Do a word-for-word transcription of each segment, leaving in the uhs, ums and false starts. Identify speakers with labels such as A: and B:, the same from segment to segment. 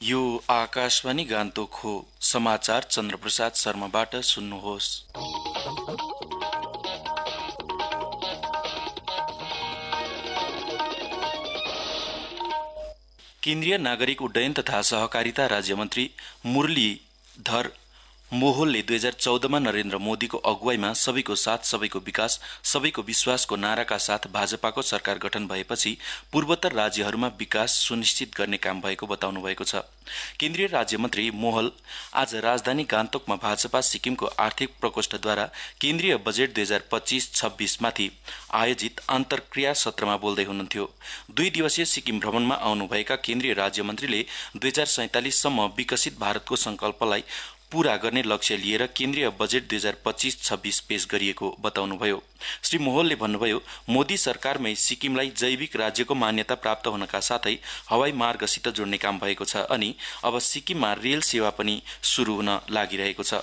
A: यो आकाशवाणी गान्तोक हो। समाचार चन्द्रप्रसाद शर्माबाट सुन्नुहोस्। केन्द्रीय नागरिक उड्डयन तथा सहकारिता राज्यमन्त्री मुरलीधर मोहोलले दुई हजार चौधमा नरेन्द्र मोदीको अगुवाईमा सबैको साथ सबैको विकास सबैको विश्वासको नाराका साथ भाजपाको सरकार गठन भएपछि पूर्वोत्तर राज्यहरूमा विकास सुनिश्चित गर्ने काम भएको बताउनु भएको छ। केन्द्रीय राज्यमन्त्री मोहल आज राजधानी गान्तोकमा भाजपा सिक्किमको आर्थिक प्रकोष्ठद्वारा केन्द्रीय बजेट दुई हजार पच्चीस छब्बीस माथि आयोजित अन्तर्क्रिया सत्रमा बोल्दै हुनुहुन्थ्यो। दुई दिवसीय सिक्किम भ्रमणमा आउनुभएका केन्द्रीय राज्यमन्त्रीले दुई हजार सैंतालिस सम्म विकसित भारतको संकल्पलाई पूरा गर्ने लक्ष्य लिएर केन्द्रीय बजेट दुई हजार पच्चीस छब्बीस पेश गरिएको बताउनुभयो। श्री मोहलले भन्नुभयो, मोदी सरकारमै सिक्किमलाई जैविक राज्यको मान्यता प्राप्त हुनका साथै हवाई मार्गसित जोड्ने काम भएको छ अनि अब सिक्किममा रेल सेवा पनि सुरु हुन लागिरहेको छ।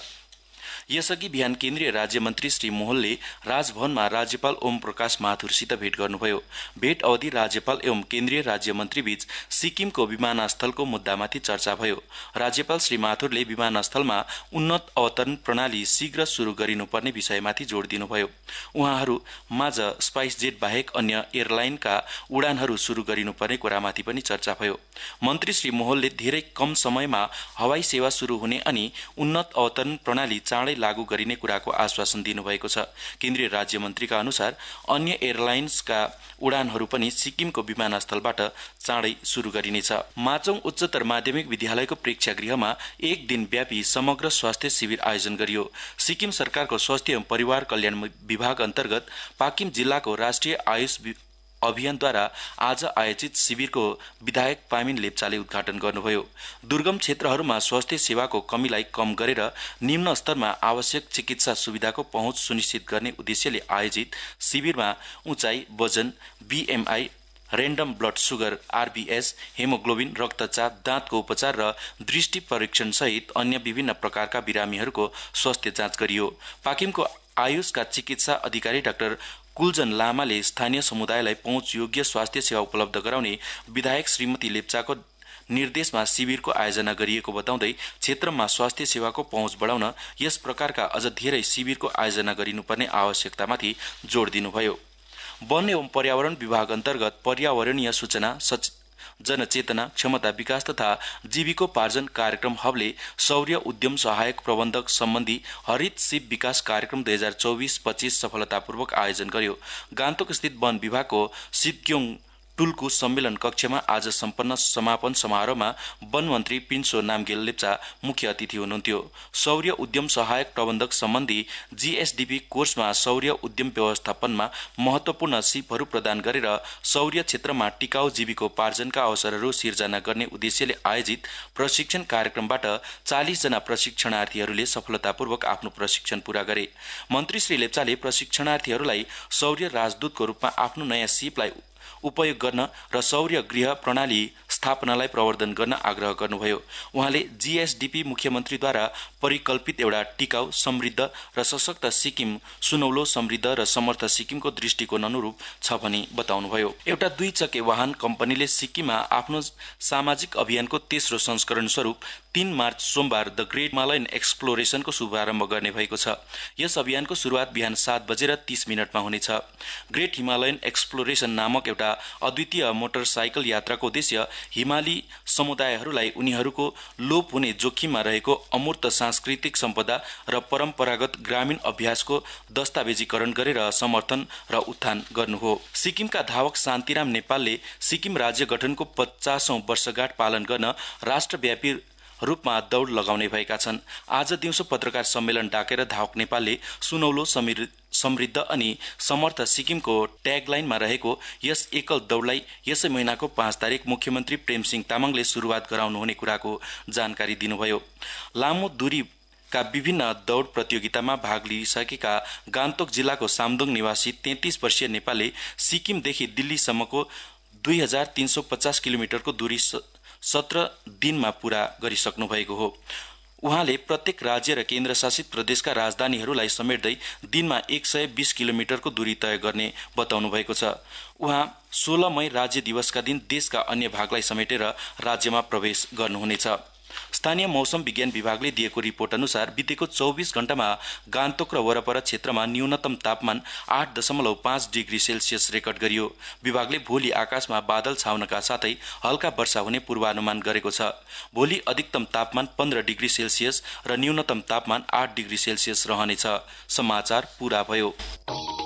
A: यसअघि बिहान केन्द्रीय राज्यमन्त्री श्री मोहलले राजभवनमा राज्यपाल ओम प्रकाश माथुरसित भेट गर्नुभयो। भेट अवधि राज्यपाल एवं केन्द्रीय राज्यमन्त्रीबीच सिक्किमको विमानस्थलको मुद्दामाथि चर्चा भयो। राज्यपाल श्री माथुरले विमानस्थलमा उन्नत अवतरण प्रणाली शीघ्र सुरु गरिनुपर्ने विषयमाथि जोड दिनुभयो। उहाँहरू माझ स्पाइसजेट बाहेक अन्य एयरलाइनका उडानहरू सुरु गरिनुपर्ने कुरामाथि पनि चर्चा भयो। मन्त्री श्री मोहलले धेरै कम समयमा हवाई सेवा सुरु हुने अनि उन्नत अवतरण प्रणाली चाँडै लागू गरिने कुराको आश्वासन दिनुभएको छ। केन्द्रीय राज्यमन्त्रीका अनुसार अन्य एयरलाइन्सका उडानहरू पनि सिक्किमको विमानस्थलबाट चाँडै सुरु गरिनेछ। माचौं उच्चतर माध्यमिक विद्यालयको प्रेक्षागृहमा एक दिन व्यापी समग्र स्वास्थ्य शिविर आयोजन गरियो। सिक्किम सरकारको स्वास्थ्य एवं परिवार कल्याण विभाग अन्तर्गत पाकिम जिल्लाको राष्ट्रिय आयुष अभियानद्वारा आज आयोजित शिविरको विधायक पामिन लेप्चाले उद्घाटन गर्नुभयो। दुर्गम क्षेत्रहरूमा स्वास्थ्य सेवाको कमीलाई कम गरेर निम्न स्तरमा आवश्यक चिकित्सा सुविधाको पहुँच सुनिश्चित गर्ने उद्देश्यले आयोजित शिविरमा उचाइ, वजन, BMI, random blood sugar, RBS, haemoglobin, रक्तचाप, दाँतको उपचार र दृष्टि परीक्षण सहित अन्य विभिन्न प्रकारका बिरामीहरूको स्वास्थ्य जाँच गरियो। पाकिमको आयुषका चिकित्सा अधिकारी डाक्टर कुलजन लामाले स्थानीय समुदायलाई पहुँच योग्य स्वास्थ्य सेवा उपलब्ध गराउने विधायक श्रीमती लेप्चाको निर्देशमा शिविरको आयोजना गरिएको बताउँदै क्षेत्रमा स्वास्थ्य सेवाको पहुँच बढाउन यस प्रकारका अझ धेरै शिविरको आयोजना गरिनुपर्ने आवश्यकतामाथि जोड दिनुभयो। वन एवं पर्यावरण विभाग अन्तर्गत पर्यावरणीय सूचना जनचेतना क्षमता विकास तथा जीविकोपार्जन कार्यक्रम हबले सौर्य उद्यम सहायक प्रबन्धक सम्बन्धी हरित सिप विकास कार्यक्रम दुई हजार चौबिस पच्चीस सफलतापूर्वक आयोजन गर्यो। गान्तोक स्थित वन विभागको सिद्क्योङ टुल्कु सम्मेलन कक्षमा आज सम्पन्न समापन समारोहमा वन मन्त्री पिन्सो नामगेल लेप्चा मुख्य अतिथि हुनुहुन्थ्यो। सौर्य उद्यम सहायक प्रबन्धक सम्बन्धी जीएसडीपी कोर्समा सौर्य उद्यम व्यवस्थापनमा महत्वपूर्ण सिपहरू प्रदान गरेर सौर्य क्षेत्रमा टिकाउ जीविकोपार्जनका अवसरहरू सिर्जना गर्ने उद्देश्यले आयोजित प्रशिक्षण कार्यक्रमबाट चालीस जना प्रशिक्षणार्थीहरूले सफलतापूर्वक आफ्नो प्रशिक्षण पूरा गरे। मन्त्री श्री लेप्चाले प्रशिक्षणार्थीहरूलाई सौर्य राजदूतको रूपमा आफ्नो नयाँ सिपलाई उपयोग गर्न र सौर्य गृह प्रणाली स्थापनालाई प्रवर्धन गर्न आग्रह गर्नुभयो। उहाँले जीएसडीपी मुख्यमन्त्रीद्वारा परिकल्पित एउटा टिकाउ, समृद्ध र सशक्त सिक्किम, सुनौलो, समृद्ध र समर्थ सिक्किमको दृष्टिकोण अनुरूप छ भनी बताउनुभयो। एउटा दुई चके वाहन कम्पनीले सिक्किममा आफ्नो सामाजिक अभियानको तेस्रो संस्करण स्वरूप तीन मार्च सोमबार द ग्रेट हिमालयन एक्सप्लोरेसनको शुभारम्भ गर्ने भएको छ। यस अभियानको शुरूआत बिहान सात बजेर तीस मिनटमा हुनेछ। ग्रेट हिमालयन एक्सप्लोरेसन नामक एउटा अद्वितीय मोटरसाइकल यात्राको उद्देश्य हिमाली समुदायहरूलाई उनीहरूको लोप हुने जोखिममा रहेको अमूर्त सांस्कृतिक सम्पदा र परम्परागत ग्रामीण अभ्यासको दस्तावेजीकरण गरेर समर्थन र उत्थान गर्नु हो। सिक्किमका धावक शान्तिराम नेपालले सिक्किम राज्य गठनको पचासौं वर्षगाँठ पालन गर्न राष्ट्रव्यापी रूपमा दौड लगाउने भएका छन्। आज दिउँसो पत्रकार सम्मेलन डाकेर धावक नेपालले सुनौलो, समृद्ध अनि समर्थ सिक्किमको ट्यागलाइनमा रहेको यस एकल दौडलाई यसै महिनाको पाँच तारिक मुख्यमन्त्री प्रेमसिंह तामाङले सुरुवात गराउनुहुने कुराको जानकारी दिनुभयो। लामो दूरी का विभिन्न दौड प्रतियोगितामा भाग लिइसकेका गान्तोक जिल्लाको सामदुङ निवासी तैंतीस वर्षीय नेपालले सिक्किमदेखि दिल्लीसम्मको दुई हजार तीन सौ पचास किलोमिटरको दूरी सत्र दिनमा पूरा गरिसक्नु भएको हो। उहाँले प्रत्येक राज्य र केन्द्रशासित प्रदेशका राजधानीहरूलाई समेट्दै दिनमा एक सय बीस किलोमिटरको दूरी तय गर्ने बताउनु भएको छ। उहाँ सोह्र मई राज्य दिवसका दिन देशका अन्य भागलाई समेटेर राज्यमा प्रवेश गर्नुहुनेछ। स्थानीय मौसम विज्ञान विभागले दिएको रिपोर्ट अनुसार बितेको चौबीस घण्टामा गान्तोक र वरपर क्षेत्रमा न्यूनतम तापमान आठ दशमलव पाँच डिग्री सेल्सियस रेकर्ड गरियो। विभागले भोलि आकाशमा बादल छाउनका साथै हल्का वर्षा हुने पूर्वानुमान गरेको छ। भोलि अधिकतम तापमान पन्ध्र डिग्री सेल्सियस र न्यूनतम तापमान आठ डिग्री सेल्सियस रहनेछ। समाचार पूरा भयो।